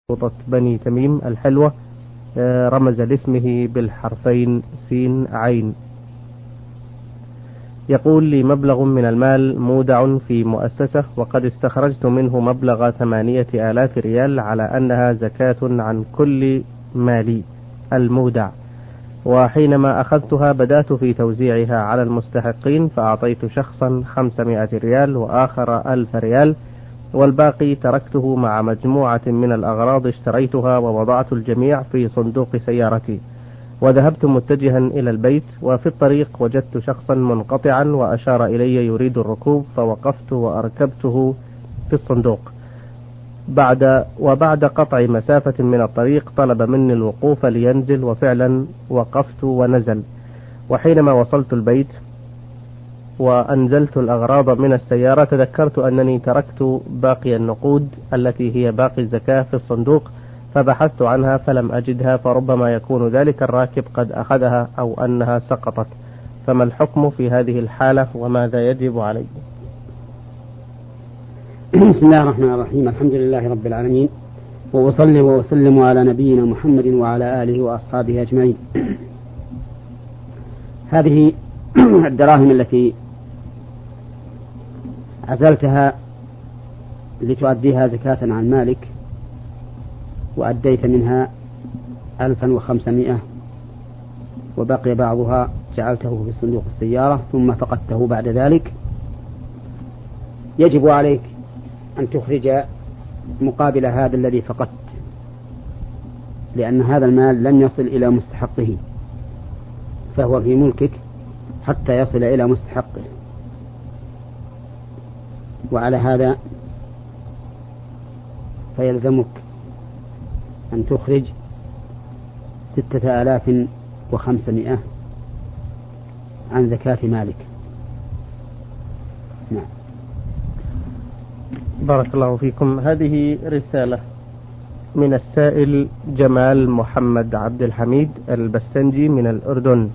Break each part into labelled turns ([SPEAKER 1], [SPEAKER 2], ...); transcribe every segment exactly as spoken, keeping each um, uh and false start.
[SPEAKER 1] خطط بني تميم الحلوة، رمز لاسمه بالحرفين سين عين. يقول لي مبلغ من المال مودع في مؤسسة، وقد استخرجت منه مبلغ ثمانية آلاف ريال على أنها زكاة عن كل مالي المودع، وحينما أخذتها بدأت في توزيعها على المستحقين، فأعطيت شخصا خمسمائة ريال وآخر ألف ريال، والباقي تركته مع مجموعة من الأغراض اشتريتها، ووضعت الجميع في صندوق سيارتي، وذهبت متجها إلى البيت، وفي الطريق وجدت شخصا منقطعا وأشار إلي يريد الركوب، فوقفت وأركبته في الصندوق. بعد وبعد قطع مسافة من الطريق طلب مني الوقوف لينزل، وفعلا وقفت ونزل. وحينما وصلت البيت وأنزلت الأغراض من السيارة تذكرت أنني تركت باقي النقود التي هي باقي الزكاة في الصندوق، فبحثت عنها فلم أجدها، فربما يكون ذلك الراكب قد أخذها أو أنها سقطت، فما الحكم في هذه الحالة وماذا يجب علي؟
[SPEAKER 2] بسم الله الرحمن الرحيم. الحمد لله رب العالمين، وأصلي وأسلم على نبينا محمد وعلى آله وأصحابه أجمعين. هذه الدراهم التي عزلتها لتؤديها زكاة عن مالك، وأديت منها ألفا وخمسمائة، وبقي بعضها جعلته في صندوق السيارة ثم فقدته بعد ذلك. يجب عليك أن تخرج مقابل هذا الذي فقدت، لأن هذا المال لم يصل إلى مستحقه، فهو في ملكك حتى يصل إلى مستحقه. وعلى هذا فيلزمك أن تخرج ستة آلاف وخمسمائة عن زكاة مالك. نعم.
[SPEAKER 1] بارك الله فيكم. هذه رسالة من السائل جمال محمد عبد الحميد البستنجي من الأردن.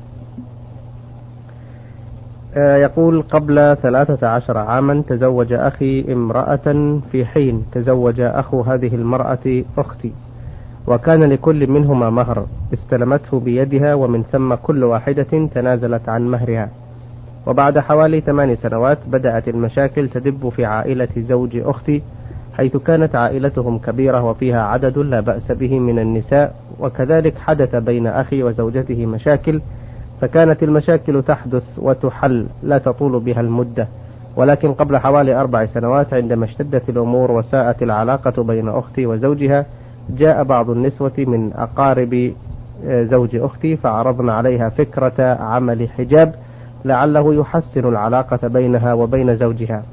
[SPEAKER 1] يقول: قبل ثلاثة عشر عاما تزوج أخي امرأة، في حين تزوج أخو هذه المرأة أختي، وكان لكل منهما مهر استلمته بيدها، ومن ثم كل واحدة تنازلت عن مهرها. وبعد حوالي ثمان سنوات بدأت المشاكل تدب في عائلة زوج أختي، حيث كانت عائلتهم كبيرة وفيها عدد لا بأس به من النساء، وكذلك حدث بين أخي وزوجته مشاكل، فكانت المشاكل تحدث وتحل لا تطول بها المدة. ولكن قبل حوالي أربع سنوات عندما اشتدت الأمور وساءت العلاقة بين أختي وزوجها، جاء بعض النسوة من أقارب زوج أختي فعرضنا عليها فكرة عمل حجاب لعله يحسن العلاقة بينها وبين زوجها،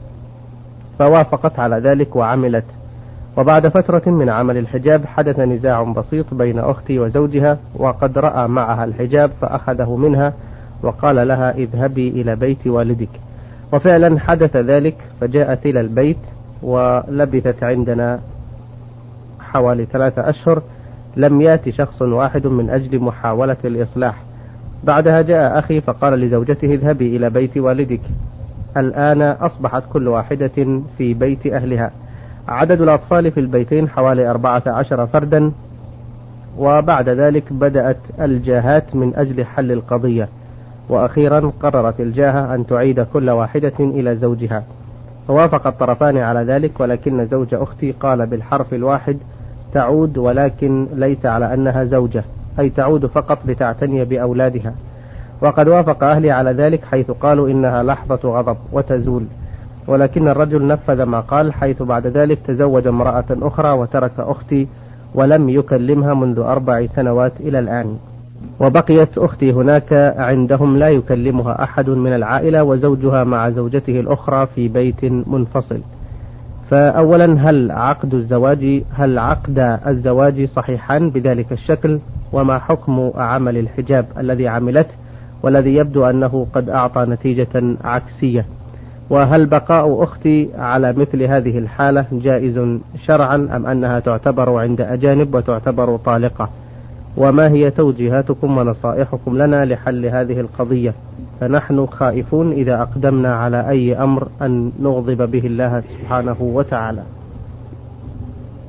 [SPEAKER 1] فوافقت على ذلك وعملت. وبعد فترة من عمل الحجاب حدث نزاع بسيط بين أختي وزوجها، وقد رأى معها الحجاب فأخذه منها وقال لها: اذهبي إلى بيت والدك. وفعلا حدث ذلك، فجاءت إلى البيت ولبثت عندنا حوالي ثلاثة أشهر، لم يأتي شخص واحد من أجل محاولة الإصلاح. بعدها جاء أخي فقال لزوجته: اذهبي إلى بيت والدك. الآن أصبحت كل واحدة في بيت أهلها. عدد الأطفال في البيتين حوالي أربعة عشر فردا. وبعد ذلك بدأت الجاهات من أجل حل القضية، وأخيرا قررت الجاهة أن تعيد كل واحدة إلى زوجها، فوافق الطرفان على ذلك، ولكن زوج أختي قال بالحرف الواحد: تعود، ولكن ليس على أنها زوجة، أي تعود فقط لتعتني بأولادها. وقد وافق أهلي على ذلك، حيث قالوا إنها لحظة غضب وتزول، ولكن الرجل نفذ ما قال، حيث بعد ذلك تزوج امرأة أخرى وترك أختي ولم يكلمها منذ أربع سنوات إلى الآن. وبقيت أختي هناك عندهم لا يكلمها أحد من العائلة، وزوجها مع زوجته الأخرى في بيت منفصل. فأولا، هل عقد الزواج هل عقد الزواج صحيحان بذلك الشكل؟ وما حكم عمل الحجاب الذي عملته والذي يبدو أنه قد أعطى نتيجة عكسية؟ وهل بقاء أختي على مثل هذه الحالة جائز شرعا، أم أنها تعتبر عند أجانب وتعتبر طالقة؟ وما هي توجيهاتكم ونصائحكم لنا لحل هذه القضية؟ فنحن خائفون إذا أقدمنا على أي أمر أن نغضب به الله سبحانه وتعالى.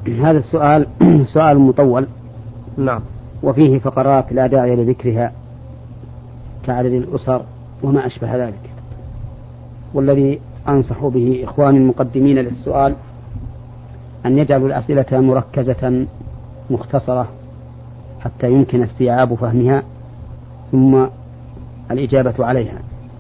[SPEAKER 2] هذا السؤال سؤال مطول.
[SPEAKER 1] نعم.
[SPEAKER 2] وفيه فقرات لا داعي لذكرها كعدد الأسر وما أشبه ذلك، والذي أنصح به إخواني المقدمين للسؤال أن يجعلوا الأسئلة مركزة مختصرة حتى يمكن استيعاب فهمها ثم الإجابة عليها.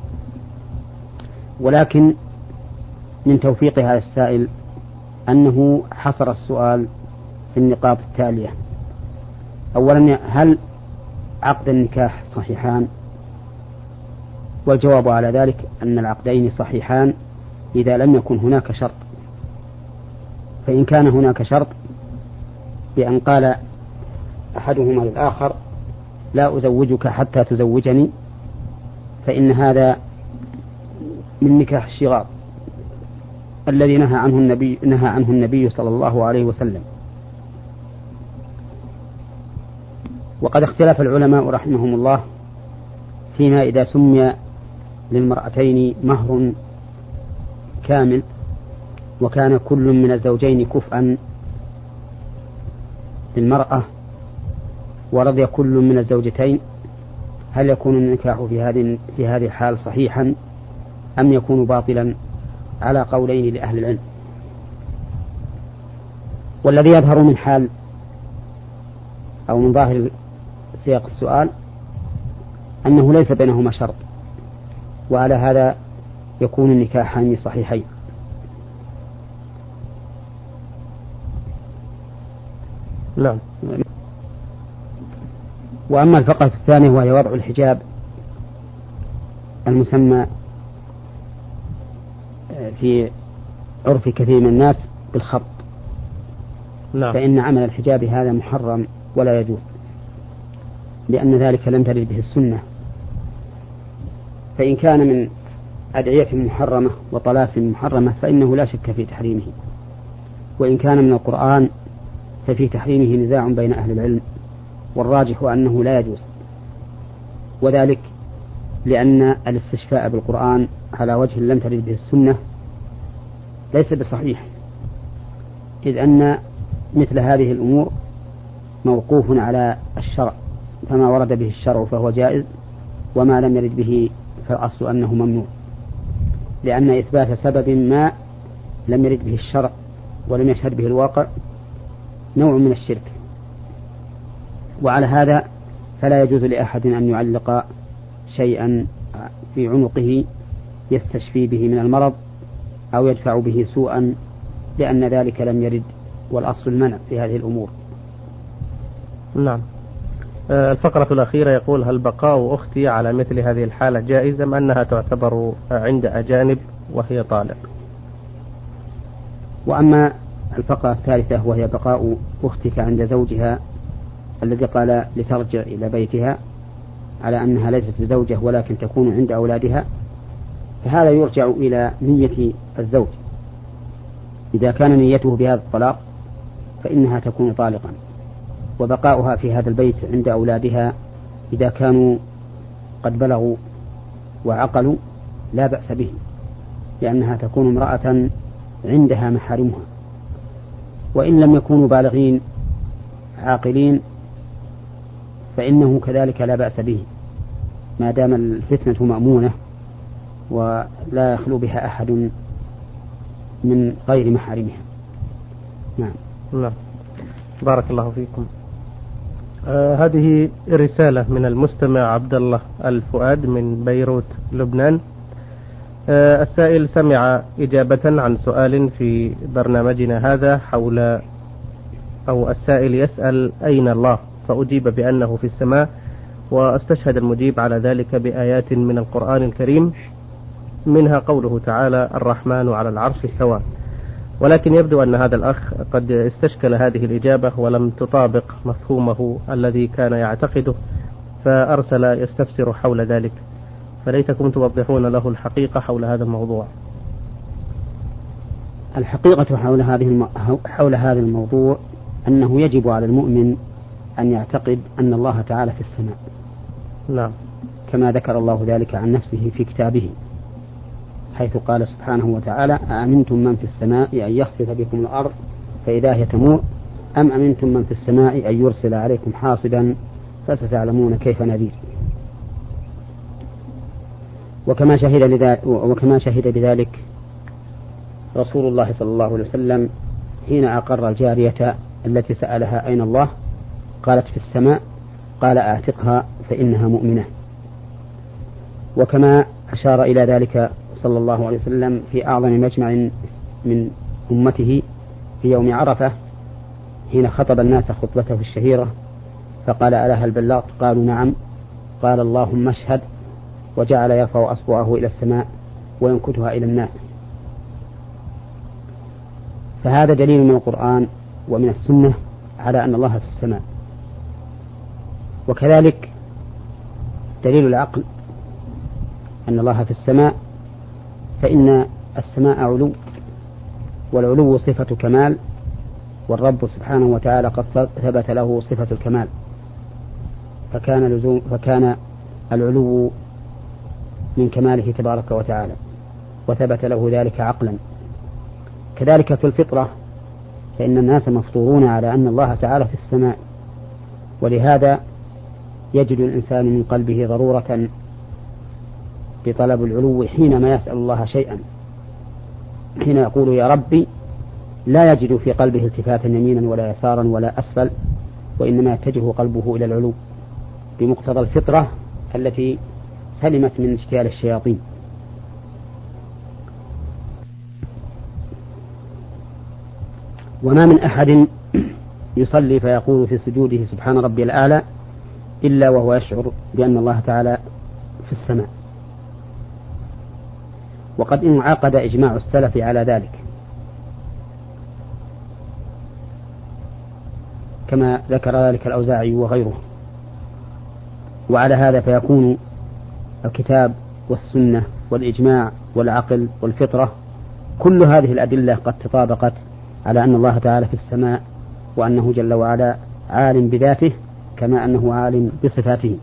[SPEAKER 2] ولكن من توفيق هذا السائل أنه حصر السؤال في النقاط التالية: أولا، هل عقد النكاح صحيحان؟ والجواب على ذلك أن العقدين صحيحان إذا لم يكن هناك شرط. فإن كان هناك شرط بأن قال أحدهما للآخر لا أزوجك حتى تزوجني، فإن هذا من نكاح الشغار الذي نهى عنه النبي نهى عنه النبي صلى الله عليه وسلم. وقد اختلف العلماء رحمهم الله فيما إذا سمي للمرأتين مهر كامل وكان كل من الزوجين كفءا للمرأة ورضي كل من الزوجتين، هل يكون النكاح في هذه في هذه الحال صحيحا أم يكون باطلا؟ على قولين لأهل العلم. والذي يظهر من حال أو من ظاهر سياق السؤال أنه ليس بينهما شرط، وعلى هذا يكون النكاحان صحيحين.
[SPEAKER 1] نعم.
[SPEAKER 2] وأما الفقرة الثانية وهي وضع الحجاب المسمى في عرف كثير من الناس بالخط،
[SPEAKER 1] نعم.
[SPEAKER 2] فإن عمل الحجاب هذا محرم ولا يجوز، لأن ذلك لم ترد به السنة. فإن كان من أدعية محرمة وطلاسم محرمة فإنه لا شك في تحريمه، وإن كان من القرآن ففي تحريمه نزاع بين أهل العلم، والراجح أنه لا يجوز، وذلك لأن الاستشفاء بالقرآن على وجه لم ترد به السنة ليس بصحيح، إذ أن مثل هذه الأمور موقوف على الشرع، فما ورد به الشرع فهو جائز، وما لم يرد به فالأصل أنه ممنوع، لأن إثبات سبب ما لم يرد به الشرع ولم يشهد به الواقع نوع من الشرك. وعلى هذا فلا يجوز لأحد أن يعلق شيئا في عنقه يستشفي به من المرض أو يدفع به سوءا، لأن ذلك لم يرد، والأصل المنع في هذه الأمور.
[SPEAKER 1] نعم. الفقرة الأخيرة يقول: هل بقاء أختي على مثل هذه الحالة جائز أم أنها تعتبر عند أجانب وهي طالق؟
[SPEAKER 2] وأما الفقرة الثالثة وهي بقاء أختك عند زوجها الذي قال لترجع إلى بيتها على أنها ليست بزوجة ولكن تكون عند أولادها، فهذا يرجع إلى نية الزوج. إذا كان نيته بهذا الطلاق فإنها تكون طالقا، وبقاؤها في هذا البيت عند أولادها إذا كانوا قد بلغوا وعقلوا لا بأس به، لأنها تكون امرأة عندها محارمها. وإن لم يكونوا بالغين عاقلين فإنه كذلك لا بأس به، ما دام الفتنة مأمونة ولا يخلو بها أحد من غير محارمها. نعم.
[SPEAKER 1] نعم. بارك الله فيكم. آه هذه رسالة من المستمع عبد الله الفؤاد من بيروت لبنان. آه السائل سمع إجابة عن سؤال في برنامجنا هذا حول، أو السائل يسأل أين الله، فأجيب بأنه في السماء، واستشهد المجيب على ذلك بآيات من القرآن الكريم منها قوله تعالى: الرحمن على العرش استوى. ولكن يبدو أن هذا الأخ قد استشكل هذه الإجابة ولم تطابق مفهومه الذي كان يعتقده، فأرسل يستفسر حول ذلك، فليتكم توضحون له الحقيقة حول هذا الموضوع.
[SPEAKER 2] الحقيقة حول هذه الم... حول هذا الموضوع أنه يجب على المؤمن أن يعتقد أن الله تعالى في السماء.
[SPEAKER 1] نعم.
[SPEAKER 2] كما ذكر الله ذلك عن نفسه في كتابه، حيث قال سبحانه وتعالى: أأمنتم من في السماء أن يخسف بكم الأرض فإذا هي تمور أم أمنتم من في السماء أن يرسل عليكم حاصبا فستعلمون كيف نذير. وكما شهد, لذلك وكما شهد بذلك رسول الله صلى الله عليه وسلم حين أقر الجارية التي سألها أين الله قالت في السماء، قال أعتقها فإنها مؤمنة. وكما أشار إلى ذلك صلى الله عليه وسلم في أعظم مجمع من أمته في يوم عرفة حين خطب الناس خطبته الشهيرة فقال ألا هل بلغت؟ قالوا نعم. قال اللهم اشهد، وجعل يرفع أصبعه إلى السماء وينكتها إلى الناس. فهذا دليل من القرآن ومن السنة على أن الله في السماء. وكذلك دليل العقل أن الله في السماء، فإن السماء علو، والعلو صفة كمال، والرب سبحانه وتعالى قد ثبت له صفة الكمال، فكان, لزوم فكان العلو من كماله تبارك وتعالى، وثبت له ذلك عقلا. كذلك في الفطرة، فإن الناس مفطورون على أن الله تعالى في السماء، ولهذا يجد الإنسان من قلبه ضرورة بطلب العلو حينما يسأل الله شيئا. حين يقول يا ربي لا يجد في قلبه التفاتا يمينا ولا يسارا ولا أسفل، وإنما يتجه قلبه إلى العلو بمقتضى الفطرة التي سلمت من اشتيال الشياطين. وما من أحد يصلي فيقول في سجوده سبحان ربي الأعلى إلا وهو يشعر بأن الله تعالى في السماء. وقد انعقد إجماع السلف على ذلك، كما ذكر ذلك الأوزاعي وغيره. وعلى هذا فيكون الكتاب والسنة والإجماع والعقل والفطرة كل هذه الأدلة قد تطابقت على أن الله تعالى في السماء، وأنه جل وعلا عالم بذاته كما أنه عالم بصفاته.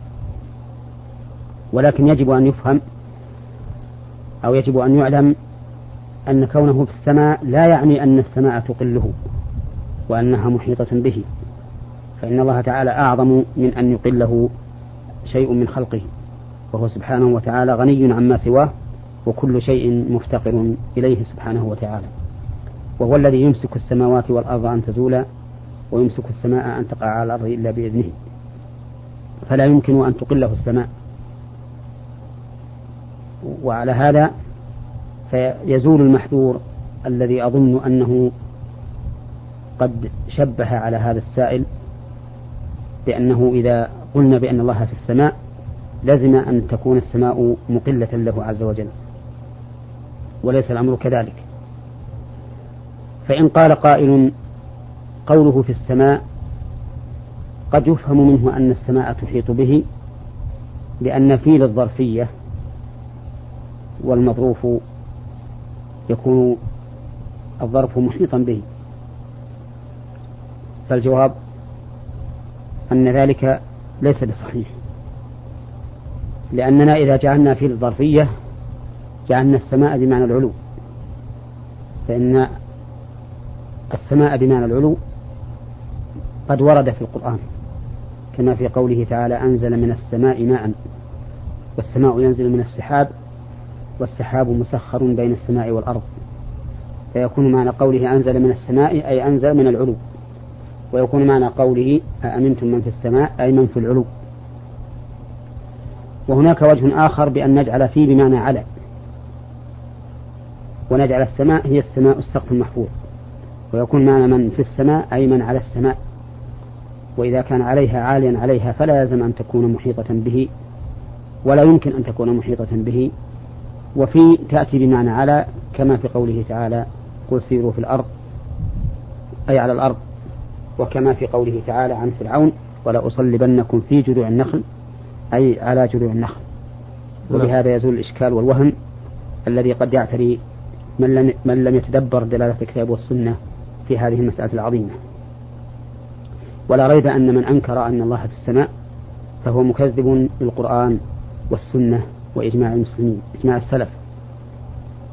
[SPEAKER 2] ولكن يجب أن يفهم أو يجب أن يعلم أن كونه في السماء لا يعني أن السماء تقله وأنها محيطة به، فإن الله تعالى أعظم من أن يقله شيء من خلقه، وهو سبحانه وتعالى غني عما سواه، وكل شيء مفتقر إليه سبحانه وتعالى. وهو الذي يمسك السماوات والأرض أن تزولا، ويمسك السماء أن تقع على الأرض إلا بإذنه، فلا يمكن أن تقله السماء. وعلى هذا فيزول المحذور الذي أظن أنه قد شبه على هذا السائل بأنه إذا قلنا بأن الله في السماء لازم أن تكون السماء مقلة له عز وجل، وليس الأمر كذلك. فإن قال قائل قوله في السماء قد يفهم منه أن السماء تحيط به، لأن فيل الظرفية والمظروف يكون الظرف محيطا به، فالجواب أن ذلك ليس بصحيح، لأننا إذا جعلنا فيل الظرفية جعلنا السماء بمعنى العلو، فإن السماء بمعنى العلو قد ورد في القرآن كما في قوله تعالى أنزل من السماء ماء، والسماء ينزل من السحاب، والسحاب مسخر بين السماء والأرض، فيكون معنى قوله أنزل من السماء أي أنزل من العلو، ويكون معنى قوله أأمنتم من في السماء أي من في العلو. وهناك وجه آخر بأن نجعل فيه بمعنى على، ونجعل السماء هي السماء السقف المحفوظ، ويكون معنى من في السماء أي من على السماء، وإذا كان عليها عاليا عليها فلا يلزم أن تكون محيطة به، ولا يمكن أن تكون محيطة به. وفي تأتي بمعنى على كما في قوله تعالى قل سيروا في الأرض أي على الأرض، وكما في قوله تعالى عن فرعون ولا أصلبنكم في جذوع النخل أي على جذوع النخل. وبهذا يزول الإشكال والوهم الذي قد يعتري من لم, من لم يتدبر دلالة الكتاب والسنة في هذه المسألة العظيمة. ولا ريب أن من أنكر أن الله في السماء فهو مكذب للقرآن والسنة وإجماع المسلمين إجماع السلف،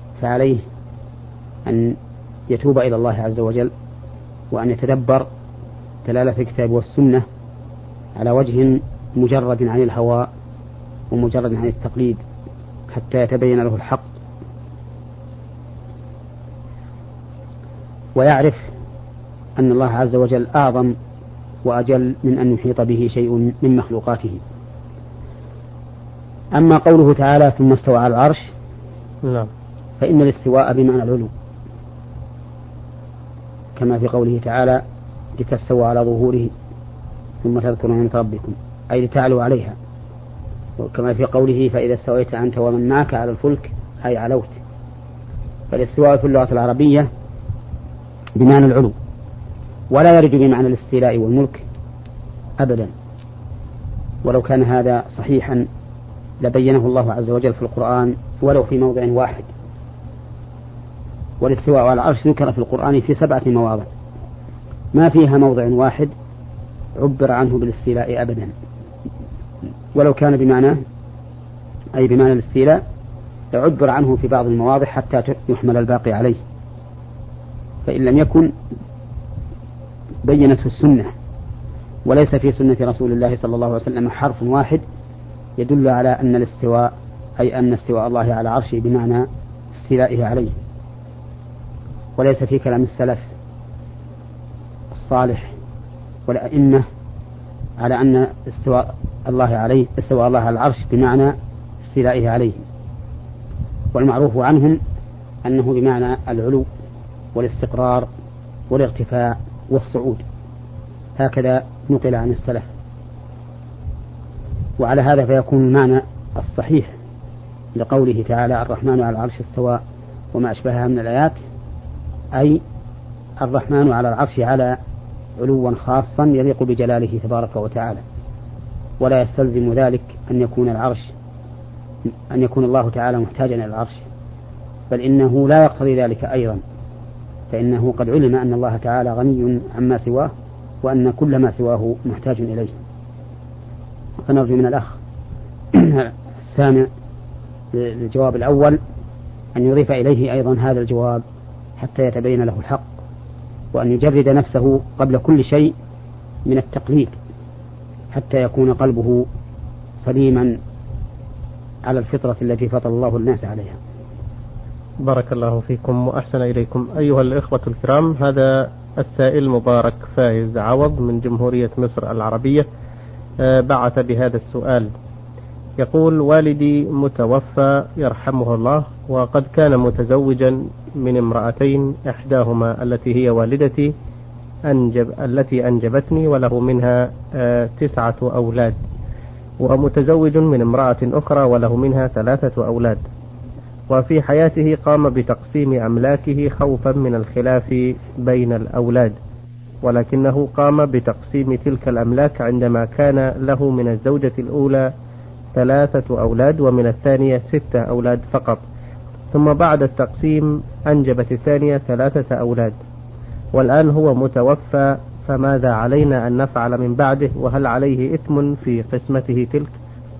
[SPEAKER 2] فعليه أن يتوب إلى الله عز وجل، وأن يتدبر الدلالة في الكتاب والسنة على وجه مجرد عن الهوى ومجرد عن التقليد حتى يتبين له الحق ويعرف أن الله عز وجل أعظم وأجل من أن يحيط به شيء من مخلوقاته. أما قوله تعالى ثم استوى على العرش
[SPEAKER 1] نعم.
[SPEAKER 2] فإن الاستواء بمعنى العلو كما في قوله تعالى لتستوى على ظهوره ثم تذكروا نعمة ربكم أي لتعلوا عليها، وكما في قوله فإذا استويت أنت ومن معك على الفلك أي علوت. فالاستواء في اللغة العربية بمعنى العلو ولا يرد بمعنى الاستيلاء والملك أبدا، ولو كان هذا صحيحا لبينه الله عز وجل في القرآن ولو في موضع واحد. والاستواء على العرش ذكر في القرآن في سبعة مواضع ما فيها موضع واحد عبر عنه بالاستيلاء أبدا، ولو كان بمعنى أي بمعنى الاستيلاء عبر عنه في بعض المواضع حتى يحمل الباقي عليه، فإن لم يكن بينته السنة. وليس في سنة رسول الله صلى الله عليه وسلم حرف واحد يدل على أن الاستواء أي أن استواء الله على عرشه بمعنى استيلائه عليه، وليس في كلام السلف الصالح والأئمة على أن استواء الله عليه استواء الله على العرش بمعنى استيلائه عليه، والمعروف عنهم أنه بمعنى العلو والاستقرار والارتفاع والصعود، هكذا نقل عن السلف. وعلى هذا فيكون المعنى الصحيح لقوله تعالى الرحمن على العرش استوى وما أشبهها من الآيات أي الرحمن على العرش على علوا خاصا يليق بجلاله تبارك وتعالى، ولا يستلزم ذلك أن يكون العرش أن يكون الله تعالى محتاجا إلى العرش، بل إنه لا يقتضي ذلك أيضا، فإنه قد علم أن الله تعالى غني عما سواه وأن كل ما سواه محتاج إليه. فنرجو من الأخ السامع للجواب الأول أن يضيف إليه أيضا هذا الجواب حتى يتبين له الحق، وأن يجرد نفسه قبل كل شيء من التقليد حتى يكون قلبه سليما على الفطرة التي فطر الله الناس عليها.
[SPEAKER 1] بارك الله فيكم وأحسن إليكم. أيها الإخوة الكرام، هذا السائل مبارك فايز عوض من جمهورية مصر العربية بعث بهذا السؤال، يقول: والدي متوفى يرحمه الله، وقد كان متزوجا من امرأتين، إحداهما التي هي والدتي أنجب التي أنجبتني وله منها تسعة أولاد، ومتزوج من امرأة أخرى وله منها ثلاثة أولاد. وفي حياته قام بتقسيم أملاكه خوفا من الخلاف بين الأولاد، ولكنه قام بتقسيم تلك الأملاك عندما كان له من الزوجة الأولى ثلاثة أولاد ومن الثانية ستة أولاد فقط، ثم بعد التقسيم أنجبت الثانية ثلاثة أولاد، والآن هو متوفى، فماذا علينا أن نفعل من بعده؟ وهل عليه إثم في قسمته تلك؟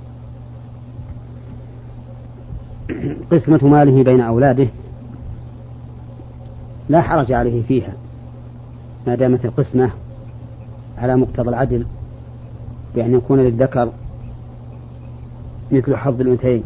[SPEAKER 2] قسمة ماله بين أولاده لا حرج عليه فيها ما دامت القسمة على مقتضى العدل بأن يكون للذكر مثل حظ الأنثيين،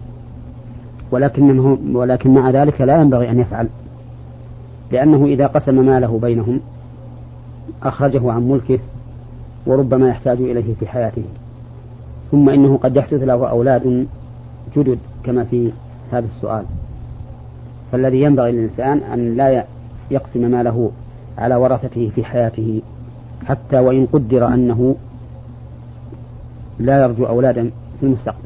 [SPEAKER 2] ولكنه ولكن مع ذلك لا ينبغي أن يفعل، لأنه إذا قسم ماله بينهم أخرجه عن ملكه وربما يحتاج إليه في حياته، ثم إنه قد يحدث له أولاد جدد كما في هذا السؤال. فالذي ينبغي للإنسان أن لا يقسم ماله على ورثته في حياته، حتى وإن قدر أنه لا يرجو أولادا في المستقبل،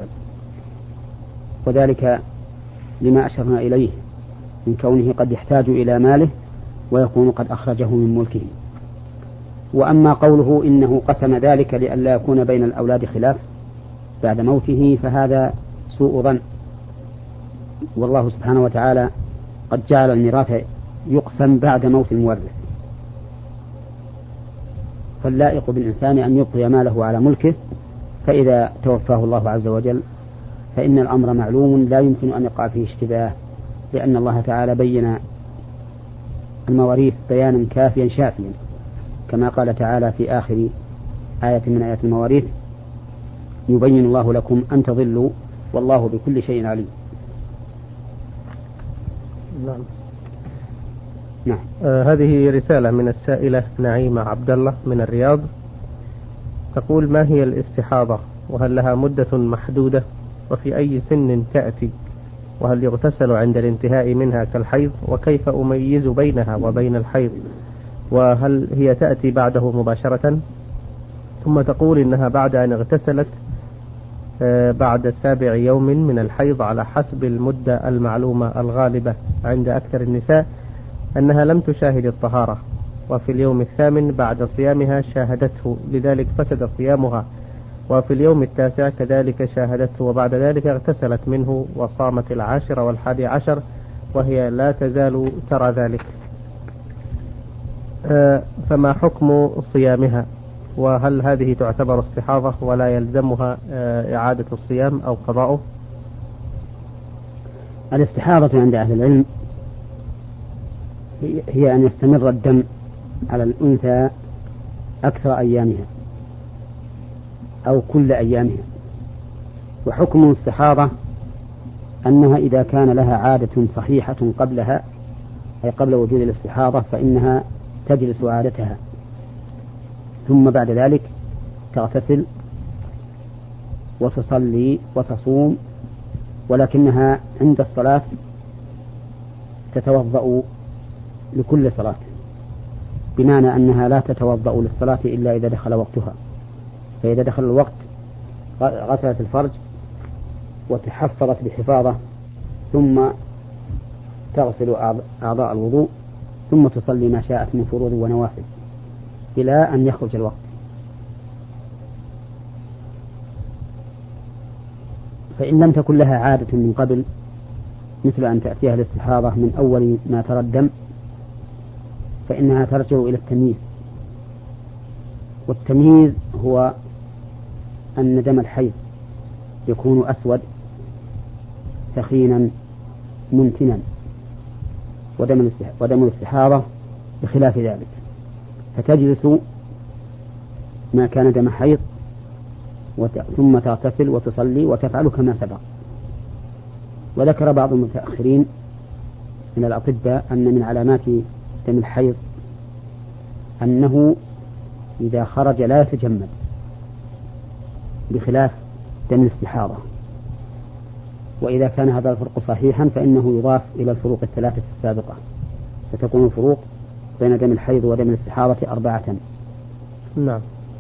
[SPEAKER 2] وذلك لما أشرنا إليه من كونه قد يحتاج إلى ماله ويكون قد أخرجه من ملكه. وأما قوله إنه قسم ذلك لئلا يكون بين الأولاد خلاف بعد موته فهذا سوء ظن، والله سبحانه وتعالى قد جعل الميراث يقسم بعد موت المورث، فاللائق بالإنسان أن يبقي ماله على ملكه، فإذا توفاه الله عز وجل فإن الأمر معلوم لا يمكن أن يقع فيه اشتباه، لأن الله تعالى بين المواريث بيانا كافيا شافيا، كما قال تعالى في آخر آية من آيات المواريث: يبين الله لكم أن تضلوا والله بكل شيء عليم.
[SPEAKER 1] نعم.
[SPEAKER 2] نعم.
[SPEAKER 1] آه هذه رسالة من السائلة نعيمة عبد الله من الرياض، تقول: ما هي الاستحاضة، وهل لها مدة محدودة، وفي أي سن تأتي، وهل يغتسل عند الانتهاء منها كالحيض، وكيف أميز بينها وبين الحيض، وهل هي تأتي بعده مباشرة؟ ثم تقول إنها بعد أن اغتسلت بعد سابع يوم من الحيض على حسب المدة المعلومة الغالبة عند أكثر النساء أنها لم تشاهد الطهارة، وفي اليوم الثامن بعد صيامها شاهدته، لذلك فسد صيامها، وفي اليوم التاسع كذلك شاهدته، وبعد ذلك اغتسلت منه وصامت العاشر والحادي عشر وهي لا تزال ترى ذلك، فما حكم صيامها؟ وهل هذه تعتبر استحاضة ولا يلزمها إعادة الصيام أو قضاؤه؟
[SPEAKER 2] الاستحاضة عند أهل العلم هي أن يستمر الدم على الأنثى أكثر أيامها أو كل أيامها. وحكم الاستحاضة أنها إذا كان لها عادة صحيحة قبلها، أي قبل وجود الاستحاضة، فإنها تجلس عادتها، ثم بعد ذلك تغتسل وتصلي وتصوم، ولكنها عند الصلاة تتوضأ لكل صلاة، بمعنى أنها لا تتوضأ للصلاة إلا إذا دخل وقتها، فإذا دخل الوقت غسلت الفرج وتحفظت بحفاظة، ثم تغسل أعضاء الوضوء، ثم تصلي ما شاءت من فروض ونوافل إلى أن يخرج الوقت. فإن لم تكن لها عادة من قبل، مثل أن تأتيها الاستحاضة من أول ما ترى الدم، فإنها ترجع إلى التمييز. والتمييز هو أن دم الحيض يكون أسود ثخينا منتنا، ودم الاستحاضة بخلاف ذلك، فتجلس ما كان دم حيض ثم تغتسل وتصلي وتفعل كما سبق. وذكر بعض المتأخرين من الأطباء أن من علامات دم الحيض أنه إذا خرج لا يتجمد، بخلاف دم الاستحاضة. وإذا كان هذا الفرق صحيحا فإنه يضاف إلى الفروق الثلاثة السابقة، فتكون الفروق بين دم الحيض ودم الاستحاضة أربعة.
[SPEAKER 1] نعم.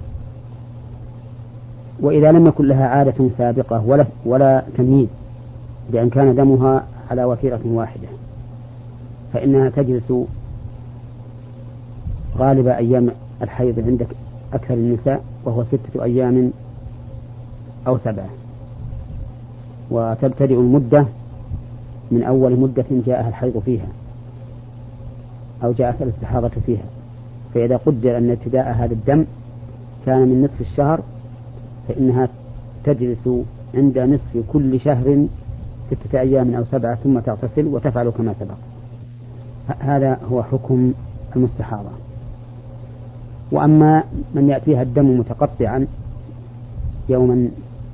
[SPEAKER 2] وإذا لم يكن لها عادة سابقة ولا, ولا تمييز، بأن كان دمها على وتيرة واحدة، فإنها تجلس غالب أيام الحيض عندك أكثر النساء، وهو ستة أيام أو سبعة، وتبتدئ المدة من أول مدة جاءها الحيض فيها أو جاءت الاستحاضة فيها. فإذا قدر أن ابتداء هذا الدم كان من نصف الشهر، فإنها تجلس عند نصف كل شهر ستة أيام أو سبعة، ثم تغتسل وتفعل كما سبق. هذا هو حكم المستحاضة. وأما من يأتيها الدم متقطعا، يوما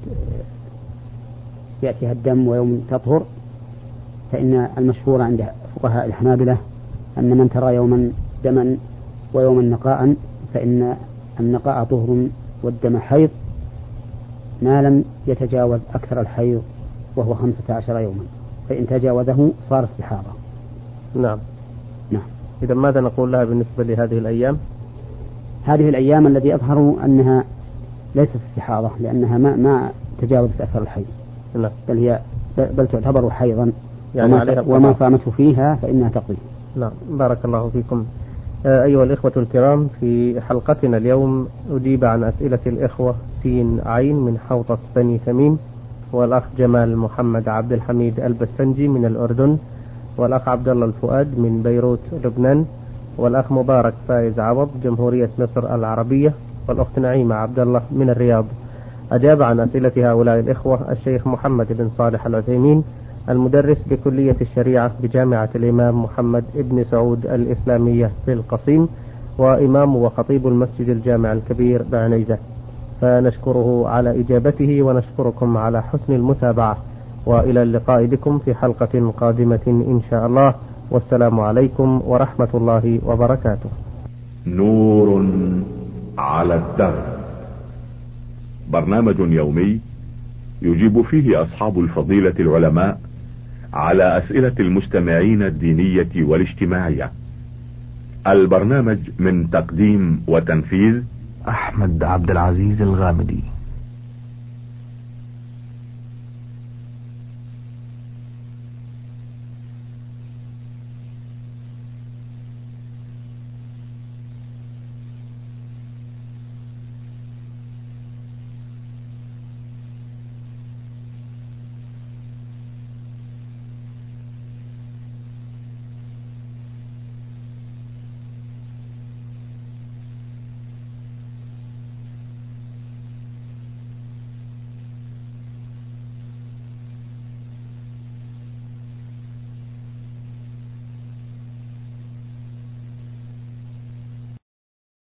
[SPEAKER 2] يأتيها الدم ويوم تطهر، فإن المشهور عند فقهاء الحنابلة أن من ترى يوما دما ويوما نقاء فإن النقاء طهر والدم حيض، ما لم يتجاوز أكثر الحيض وهو خمسة عشر يوما، فإن تجاوزه صار استحاضة.
[SPEAKER 1] نعم.
[SPEAKER 2] نعم.
[SPEAKER 1] إذا ماذا نقول لها بالنسبة لهذه الأيام؟
[SPEAKER 2] هذه الأيام الذي أظهر أنها ليست استحاضة، لأنها ما ما تجاوزت أكثر الحيض.
[SPEAKER 1] نعم.
[SPEAKER 2] بل هي بل تعتبر حيضا،
[SPEAKER 1] يعني
[SPEAKER 2] وما, وما صامته فيها فإنها تقضي.
[SPEAKER 1] نعم. بارك الله فيكم. أيها الإخوة الكرام، في حلقتنا اليوم أجيب عن أسئلة الإخوة سين عين من حوطة بني تميم، والأخ جمال محمد عبد الحميد البسنجي من الأردن، والأخ عبد الله الفؤاد من بيروت لبنان، والأخ مبارك فايز عوض جمهورية مصر العربية، والأخت نعيمة عبد الله من الرياض. أجاب عن أسئلة هؤلاء الإخوة الشيخ محمد بن صالح العثيمين، المدرس بكلية الشريعة بجامعة الإمام محمد بن سعود الإسلامية في القصيم، وإمام وخطيب المسجد الجامع الكبير بعنيزة، فنشكره على إجابته ونشكركم على حسن المتابعة، وإلى اللقاء بكم في حلقة قادمة إن شاء الله، والسلام عليكم ورحمة الله وبركاته.
[SPEAKER 3] نور على الدرب، برنامج يومي يجيب فيه أصحاب الفضيلة العلماء على أسئلة المستمعين الدينية والاجتماعية. البرنامج من تقديم وتنفيذ
[SPEAKER 4] أحمد عبد العزيز الغامدي.